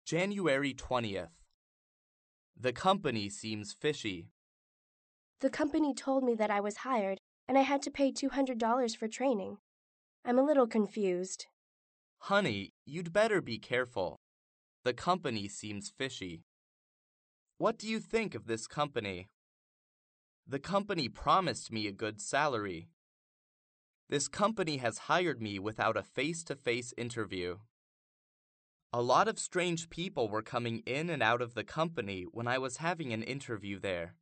January 20th. The company seems fishy. The company told me that I was hired and I had to pay $200 for training. I'm a little confused. Honey, you'd better be careful. The company seems fishy. What do you think of this company? The company promised me a good salary. This company has hired me without a face-to-face interview. A lot of strange people were coming in and out of the company when I was having an interview there.